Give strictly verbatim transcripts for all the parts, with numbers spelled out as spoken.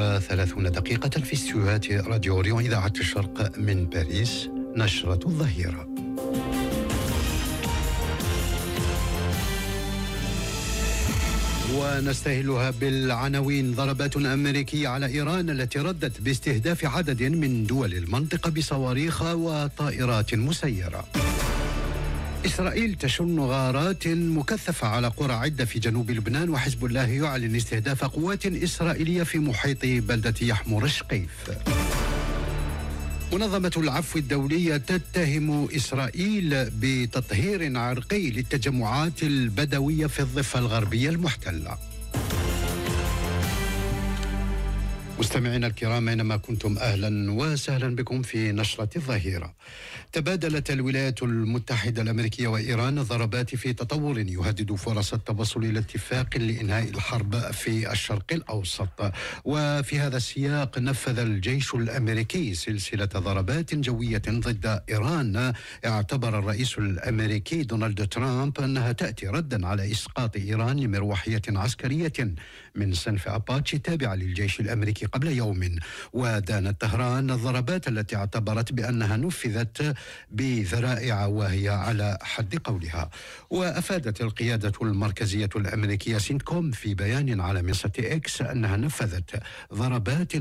وثلاثون دقيقة في استديوهات راديو أوريون إذاعة الشرق من باريس. نشرة الظهيرة. ونستهلها بالعناوين. ضربات أمريكية على إيران التي ردت باستهداف عدد من دول المنطقة بصواريخ وطائرات مسيرة. إسرائيل تشن غارات مكثفة على قرى عدة في جنوب لبنان، وحزب الله يعلن استهداف قوات إسرائيلية في محيط بلدة يحمر الشقيف. منظمة العفو الدولية تتهم إسرائيل بتطهير عرقي للتجمعات البدوية في الضفة الغربية المحتلة. مستمعينا الكرام أينما كنتم، أهلا وسهلا بكم في نشرة الظهيرة. تبادلت الولايات المتحدة الأمريكية وإيران ضربات في تطور يهدد فرص التوصل إلى اتفاق لإنهاء الحرب في الشرق الأوسط. وفي هذا السياق نفذ الجيش الأمريكي سلسلة ضربات جوية ضد إيران. اعتبر الرئيس الأمريكي دونالد ترامب أنها تأتي ردا على إسقاط إيران لمروحية عسكرية من صنف أباتشي تابعة للجيش الأمريكي قبل يوم. ودانت طهران الضربات التي اعتبرت بأنها نفذت بذرائع وهي على حد قولها. وأفادت القيادة المركزية الأمريكية سينتكوم في بيان على منصة إكس أنها نفذت ضربات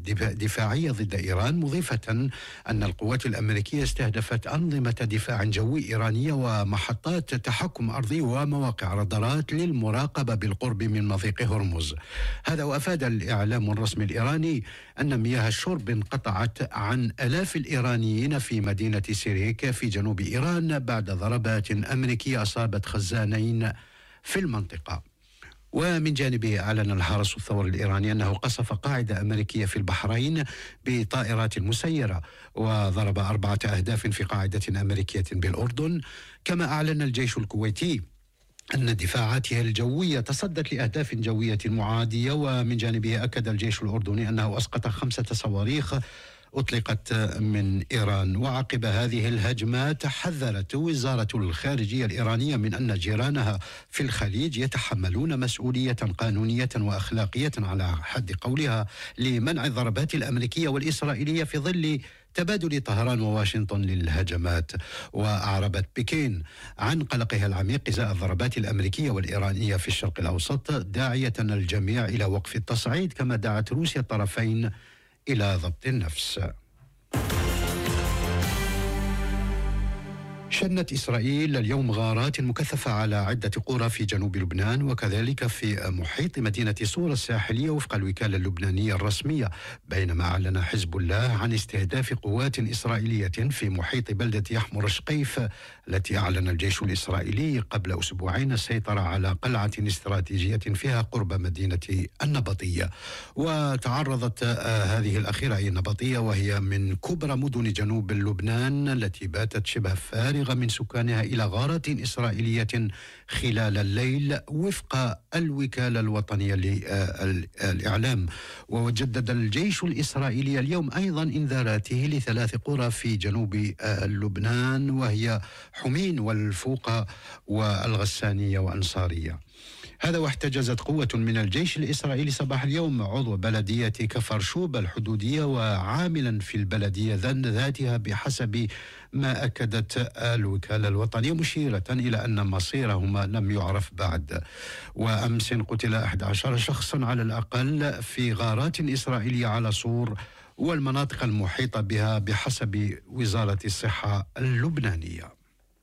دفاعية ضد إيران، مضيفة أن القوات الأمريكية استهدفت أنظمة دفاع جوي إيرانية ومحطات تحكم أرضي ومواقع رادارات للمراقبة بالقرب من مضيق هرمز. هذا. وأفاد الإعلام الرسمي الإيراني أن مياه الشرب انقطعت عن آلاف الإيرانيين في مدينة سيريك في جنوب إيران بعد ضربات أمريكية أصابت خزانين في المنطقة. ومن جانبه أعلن الحرس الثوري الإيراني أنه قصف قاعدة أمريكية في البحرين بطائرات مسيرة، وضرب أربعة أهداف في قاعدة أمريكية بالأردن. كما أعلن الجيش الكويتي أن دفاعاته الجوية تصدت لأهداف جوية معادية. ومن جانبه أكد الجيش الأردني أنه أسقط خمسة صواريخ أطلقت من إيران. وعقب هذه الهجمات حذرت وزارة الخارجية الإيرانية من أن جيرانها في الخليج يتحملون مسؤولية قانونية وأخلاقية على حد قولها لمنع الضربات الأمريكية والإسرائيلية في ظل تبادل طهران وواشنطن للهجمات. وأعربت بكين عن قلقها العميق إزاء الضربات الأمريكية والإيرانية في الشرق الأوسط، داعية الجميع إلى وقف التصعيد. كما دعت روسيا الطرفين إلى ضبط النفس. شنت إسرائيل اليوم غارات مكثفة على عدة قرى في جنوب لبنان وكذلك في محيط مدينة صورة الساحلية وفق الوكالة اللبنانية الرسمية، بينما أعلن حزب الله عن استهداف قوات إسرائيلية في محيط بلدة يحمر الشقيف التي أعلن الجيش الإسرائيلي قبل أسبوعين السيطرة على قلعة استراتيجية فيها قرب مدينة النبطية. وتعرضت هذه الأخيرة أي النبطية وهي من كبرى مدن جنوب لبنان التي باتت شبه فارغة من سكانها إلى غارة إسرائيلية خلال الليل وفق الوكالة الوطنية للإعلام. وجدد الجيش الإسرائيلي اليوم أيضا إنذاراته لثلاث قرى في جنوب لبنان وهي حمين والفوقة والغسانية وأنصارية. هذا. واحتجزت قوة من الجيش الإسرائيلي صباح اليوم عضو بلدية كفر شوب الحدودية وعاملا في البلدية ذاتها بحسب ما أكدت الوكالة الوطنية، مشيرة إلى أن مصيرهما لم يعرف بعد. وأمس قتل أحد عشر شخصا على الأقل في غارات إسرائيلية على صور والمناطق المحيطة بها بحسب وزارة الصحة اللبنانية.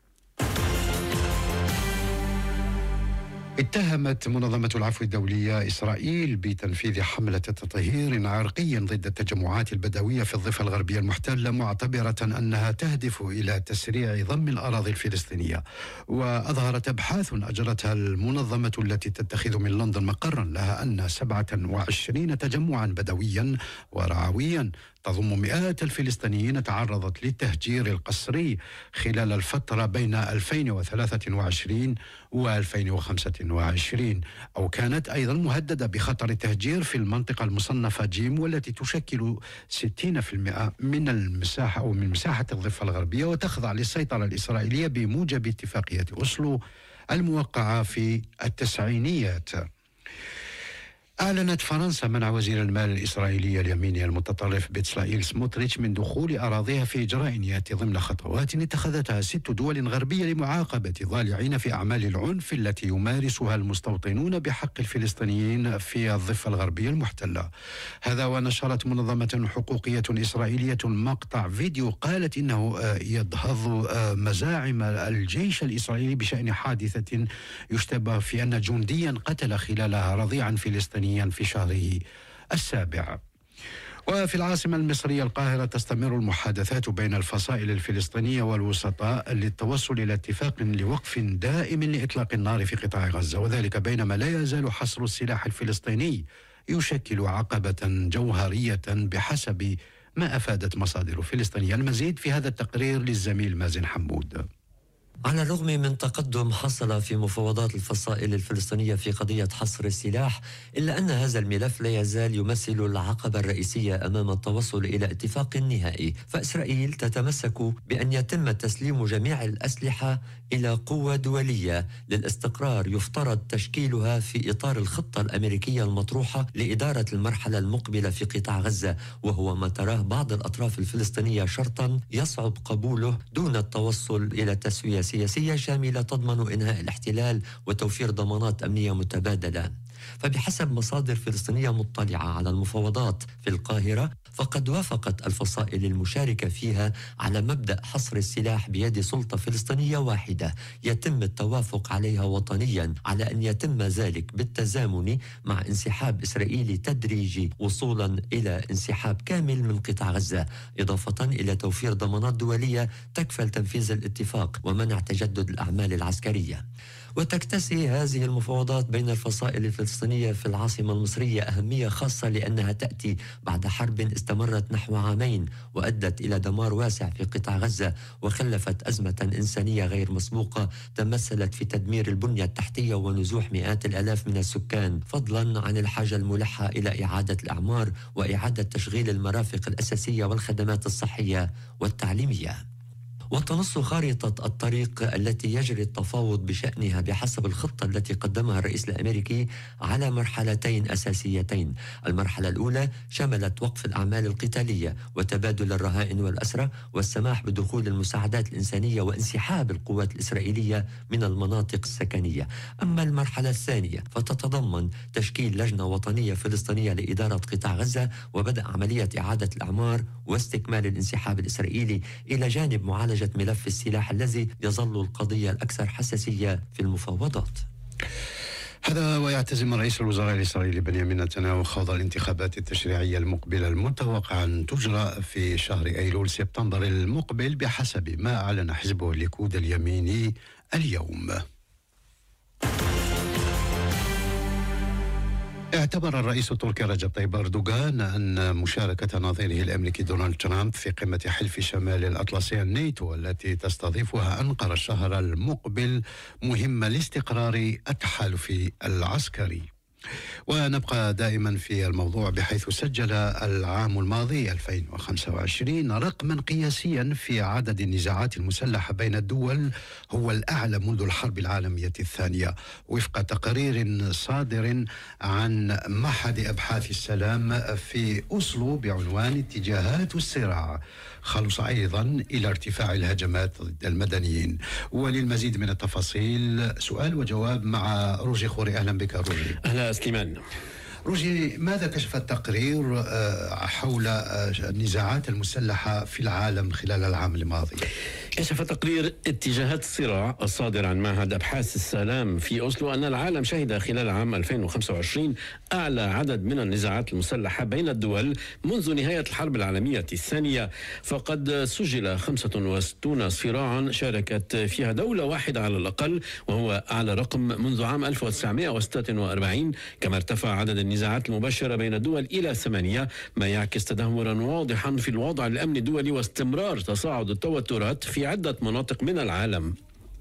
اتهمت منظمة العفو الدولية إسرائيل بتنفيذ حملة تطهير عرقي ضد التجمعات البدوية في الضفة الغربية المحتلة، معتبرة أنها تهدف إلى تسريع ضم الأراضي الفلسطينية. وأظهرت أبحاث أجرتها المنظمة التي تتخذ من لندن مقرا لها أن سبعة وعشرين تجمعا بدويا ورعويا تضم مئات الفلسطينيين تعرضت للتهجير القسري خلال الفترة بين ألفين وثلاثة وعشرين وألفين وخمسة وعشرين، أو كانت أيضا مهددة بخطر التهجير في المنطقة المصنفة جيم والتي تشكل ستين بالمئة من المساحة أو من مساحة الضفة الغربية وتخضع للسيطرة الإسرائيلية بموجب اتفاقية أوسلو الموقعة في التسعينيات. أعلنت فرنسا منع وزير المال الإسرائيلي اليميني المتطرف بيتسلائيل سموتريتش من دخول أراضيها في إجراء يأتي ضمن خطوات اتخذتها ست دول غربية لمعاقبة ضالعين في أعمال العنف التي يمارسها المستوطنون بحق الفلسطينيين في الضفة الغربية المحتلة. هذا ونشرت منظمة حقوقية إسرائيلية مقطع فيديو قالت إنه يدهض مزاعم الجيش الإسرائيلي بشأن حادثة يشتبه في أن جنديا قتل خلالها رضيعا فلسطينيا في شهره السابع. وفي العاصمة المصرية القاهرة تستمر المحادثات بين الفصائل الفلسطينية والوسطاء للتوصل إلى اتفاق لوقف دائم لإطلاق النار في قطاع غزة، وذلك بينما لا يزال حصر السلاح الفلسطيني يشكل عقبة جوهرية بحسب ما أفادت مصادر فلسطينية. المزيد في هذا التقرير للزميل مازن حمود. على الرغم من تقدم حصل في مفاوضات الفصائل الفلسطينية في قضية حصر السلاح، إلا أن هذا الملف لا يزال يمثل العقبة الرئيسية أمام التوصل إلى اتفاق نهائي. فإسرائيل تتمسك بأن يتم تسليم جميع الأسلحة إلى قوة دولية للاستقرار يفترض تشكيلها في إطار الخطة الأمريكية المطروحة لإدارة المرحلة المقبلة في قطاع غزة، وهو ما تراه بعض الأطراف الفلسطينية شرطا يصعب قبوله دون التوصل إلى تسوية سياسية شاملة تضمن إنهاء الاحتلال وتوفير ضمانات أمنية متبادلة. فبحسب مصادر فلسطينية مطلعة على المفاوضات في القاهرة، فقد وافقت الفصائل المشاركة فيها على مبدأ حصر السلاح بيد سلطة فلسطينية واحدة يتم التوافق عليها وطنيا، على أن يتم ذلك بالتزامن مع انسحاب إسرائيلي تدريجي وصولا إلى انسحاب كامل من قطاع غزة، إضافة إلى توفير ضمانات دولية تكفل تنفيذ الاتفاق ومنع تجدد الأعمال العسكرية. وتكتسي هذه المفاوضات بين الفصائل الفلسطينية في العاصمة المصرية أهمية خاصة، لأنها تأتي بعد حرب استمرت نحو عامين وأدت إلى دمار واسع في قطاع غزة، وخلفت أزمة إنسانية غير مسبوقة تمثلت في تدمير البنية التحتية ونزوح مئات الآلاف من السكان، فضلا عن الحاجة الملحة إلى إعادة الأعمار وإعادة تشغيل المرافق الأساسية والخدمات الصحية والتعليمية. وتنص خارطة الطريق التي يجري التفاوض بشأنها بحسب الخطة التي قدمها الرئيس الأمريكي على مرحلتين أساسيتين. المرحلة الأولى شملت وقف الأعمال القتالية وتبادل الرهائن والأسرى والسماح بدخول المساعدات الإنسانية وانسحاب القوات الإسرائيلية من المناطق السكنية. أما المرحلة الثانية فتتضمن تشكيل لجنة وطنية فلسطينية لإدارة قطاع غزة وبدء عملية إعادة الأعمار واستكمال الانسحاب الإسرائيلي، إلى جانب معالجة ملف السلاح الذي يظل القضية الأكثر حساسية في المفاوضات. هذا ويعتزم رئيس الوزراء الإسرائيلي بنيامين نتنياهو خوض الانتخابات التشريعية المقبلة المتوقع أن تجرى في شهر أيلول سبتمبر المقبل بحسب ما أعلن حزبه الليكود اليميني اليوم. اعتبر الرئيس التركي رجب طيب أردوغان أن مشاركة نظيره الأمريكي دونالد ترامب في قمة حلف شمال الأطلسي الناتو التي تستضيفها أنقرة الشهر المقبل مهمة لاستقرار التحالف العسكري. ونبقى دائما في الموضوع، بحيث سجل العام الماضي ألفين وخمسة وعشرين رقما قياسيا في عدد النزاعات المسلحة بين الدول هو الأعلى منذ الحرب العالمية الثانية، وفق تقرير صادر عن معهد أبحاث السلام في أوسلو بعنوان اتجاهات الصراع، خلص أيضا إلى ارتفاع الهجمات ضد المدنيين. وللمزيد من التفاصيل سؤال وجواب مع روجي خوري. أهلا بك روجي. أهلا سليمان. روجي، ماذا كشف التقرير حول النزاعات المسلحة في العالم خلال العام الماضي؟ كشف تقرير اتجاهات الصراع الصادر عن معهد أبحاث السلام في أوسلو أن العالم شهد خلال عام ألفين وخمسة وعشرين أعلى عدد من النزاعات المسلحة بين الدول منذ نهاية الحرب العالمية الثانية، فقد سجل خمسة وستين صراعا شاركت فيها دولة واحدة على الأقل، وهو أعلى رقم منذ عام ألف وتسعمائة وستة وأربعين. كما ارتفع عدد النزاعات المباشرة بين الدول إلى ثمانية، ما يعكس تدهورا واضحا في الوضع الأمني الدولي واستمرار تصاعد التوترات في عدة مناطق من العالم.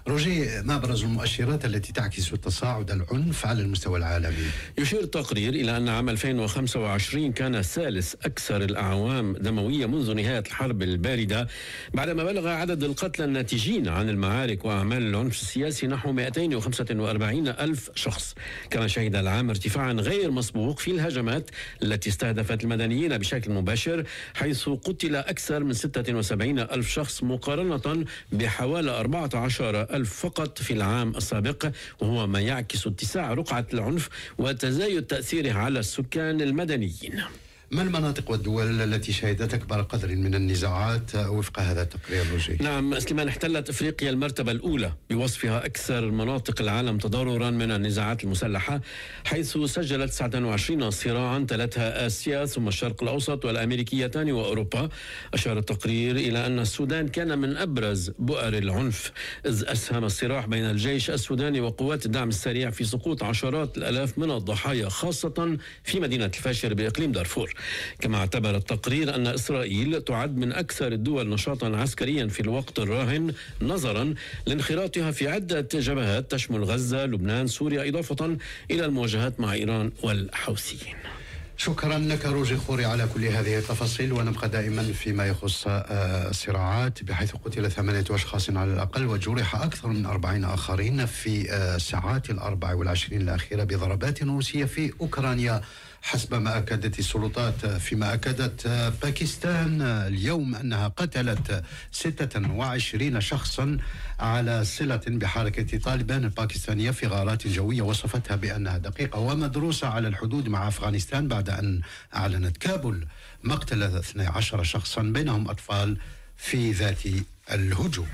روجي، ما أبرز المؤشرات التي تعكس تصاعد العنف على المستوى العالمي؟ يشير التقرير إلى أن عام ألفين وخمسة وعشرين كان ثالث أكثر الأعوام دموية منذ نهاية الحرب الباردة، بعدما بلغ عدد القتلى الناتجين عن المعارك وأعمال العنف السياسي نحو مئتين وخمسة وأربعين ألف شخص. كما شهد العام ارتفاعا غير مسبوق في الهجمات التي استهدفت المدنيين بشكل مباشر، حيث قتل أكثر من ستة وسبعين ألف شخص مقارنة بحوالي أربعة عشر ألف فقط في العام السابق، وهو ما يعكس اتساع رقعة العنف وتزايد تأثيره على السكان المدنيين. ما المناطق والدول التي شهدت أكبر قدر من النزاعات وفق هذا التقرير روجي؟ نعم سليمان، احتلت أفريقيا المرتبة الأولى بوصفها أكثر مناطق العالم تضررا من النزاعات المسلحة، حيث سجلت تسعة وعشرين صراعا تلتها آسيا ثم الشرق الأوسط والأمريكيتان وأوروبا. أشار التقرير إلى أن السودان كان من أبرز بؤر العنف، إذ أسهم الصراع بين الجيش السوداني وقوات الدعم السريع في سقوط عشرات الآلاف من الضحايا، خاصة في مدينة الفاشر بإقليم دارفور. كما اعتبر التقرير أن إسرائيل تعد من أكثر الدول نشاطا عسكريا في الوقت الراهن، نظرا لانخراطها في عدة جبهات تشمل غزة، لبنان، سوريا، إضافة إلى المواجهات مع إيران والحوثيين. شكرا لك روجي خوري على كل هذه التفاصيل، ونبقى دائما فيما يخص الصراعات، بحيث قتل ثمانية أشخاص على الأقل وجرح أكثر من أربعين آخرين في الساعات الأربع والعشرين الأخيرة بضربات روسية في أوكرانيا حسب ما أكدت السلطات. فيما أكدت باكستان اليوم أنها قتلت ستة وعشرين شخصا على صلة بحركة طالبان الباكستانية في غارات جوية وصفتها بأنها دقيقة ومدروسة على الحدود مع أفغانستان، بعد أن أعلنت كابول مقتل اثني عشر شخصا بينهم أطفال في ذات الهجوم.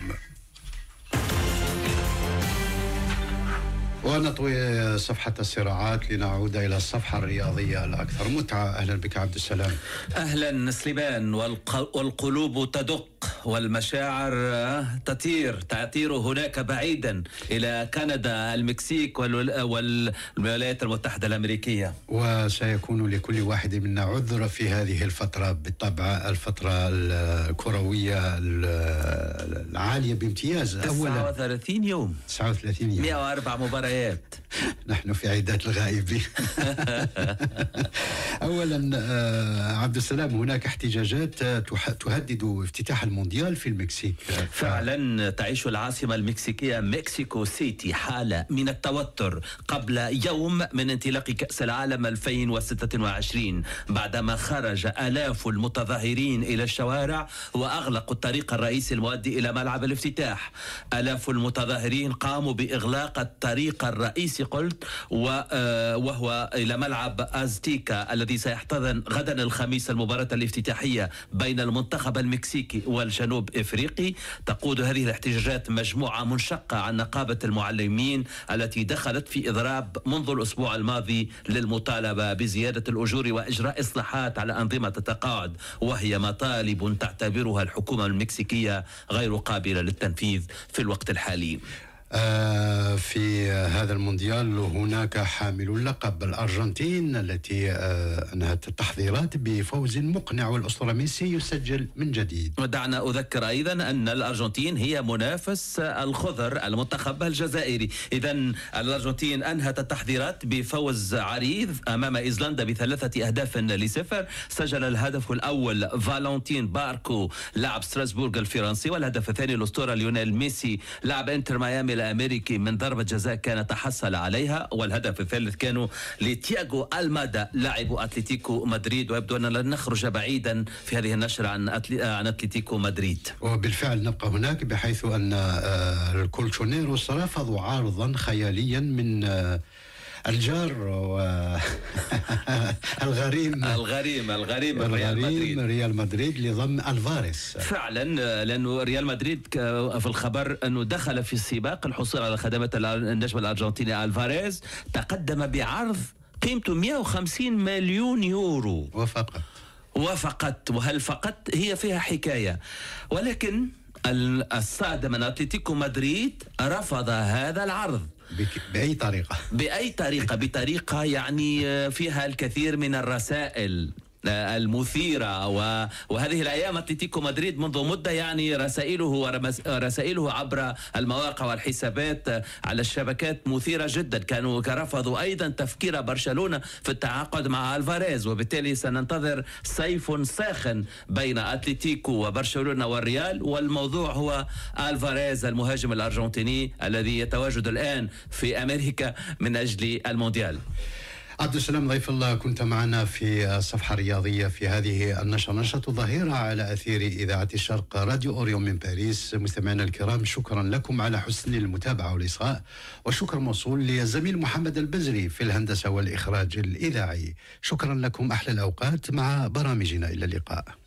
ونطوي صفحة الصراعات لنعود إلى الصفحة الرياضية الأكثر متعة. أهلا بك عبد السلام. أهلا سليمان. والقلوب تدق والمشاعر تطير تطير هناك بعيدا إلى كندا، المكسيك والولايات المتحدة الأمريكية. وسيكون لكل واحد منا عذر في هذه الفترة، بالطبع الفترة الكروية العالية بامتياز. تسعة وثلاثين يوم تسعة وثلاثين يوم، مئة وأربع مباريات. نحن في عداد الغائبين. أولا عبد السلام، هناك احتجاجات تهدد افتتاح المونديال في المكسيك. فعلا تعيش العاصمة المكسيكية مكسيكو سيتي حالة من التوتر قبل يوم من انطلاق كأس العالم ألفين وستة وعشرين، بعدما خرج آلاف المتظاهرين إلى الشوارع وأغلقوا الطريق الرئيسي المؤدي إلى ملعب الافتتاح. آلاف المتظاهرين قاموا بإغلاق الطريق الرئيسي قلت وهو إلى ملعب أزتيكا الذي سيحتضن غدا الخميس المباراة الافتتاحية بين المنتخب المكسيكي والجنوب إفريقي. تقود هذه الاحتجاجات مجموعة منشقة عن نقابة المعلمين التي دخلت في إضراب منذ الأسبوع الماضي للمطالبة بزيادة الأجور وإجراء إصلاحات على أنظمة التقاعد، وهي مطالب تعتبرها الحكومة المكسيكية غير قابلة للتنفيذ في الوقت الحالي. آه في هذا المونديال هناك حامل اللقب الأرجنتين التي آه أنهت التحضيرات بفوز مقنع، والأسطورة ميسي يسجل من جديد. ودعنا أذكر أيضا أن الأرجنتين هي منافس الخضر المنتخب الجزائري. إذن الأرجنتين أنهت التحضيرات بفوز عريض أمام إيسلندا بثلاثة أهداف لصفر. سجل الهدف الأول فالنتين باركو لاعب ستراسبورغ الفرنسي، والهدف الثاني الأسطورة ليونيل ميسي لاعب انتر ميامي الأمريكي من ضربة جزاء كان تحصل عليها. والهدف الثالث كانوا لتياغو ألمادا لاعب أتلتيكو مدريد. ويبدو أن لن نخرج بعيدا في هذه النشرة عن أتلي... عن أتلتيكو مدريد. وبالفعل نبقى هناك، بحيث أن الكولتشونيروس رفضوا عارضا خياليا من الجار الغريم الغريم الغريم ريال مدريد ريال مدريد لضم الفاريز. فعلا، لأنه ريال مدريد في الخبر أنه دخل في السباق الحصول على خدمات النجم الأرجنتيني الفاريز، تقدم بعرض قيمته مئة وخمسين مليون يورو وفقط وفقط وهل فقط هي فيها حكاية. ولكن الصاعد من أتلتيكو مدريد رفض هذا العرض بأي طريقة بأي طريقة بطريقة يعني فيها الكثير من الرسائل. المثيرة. وهذه الأيام أتلتيكو مدريد منذ مدة يعني رسائله ورسائله عبر المواقع والحسابات على الشبكات مثيرة جدا. كانوا رفضوا أيضا تفكير برشلونة في التعاقد مع ألفاريز، وبالتالي سننتظر سيف ساخن بين أتلتيكو وبرشلونة والريال. والموضوع هو ألفاريز المهاجم الأرجنتيني الذي يتواجد الآن في أمريكا من أجل المونديال. عبد السلام ضيف الله، كنت معنا في الصفحة الرياضية في هذه النشرة، نشرة الظهيرة على أثير إذاعة الشرق راديو أوريون من باريس. مستمعينا الكرام، شكرا لكم على حسن المتابعة والإصغاء، والشكر موصول للزميل محمد البزري في الهندسة والإخراج الإذاعي. شكرا لكم، أحلى الأوقات مع برامجنا، إلى اللقاء.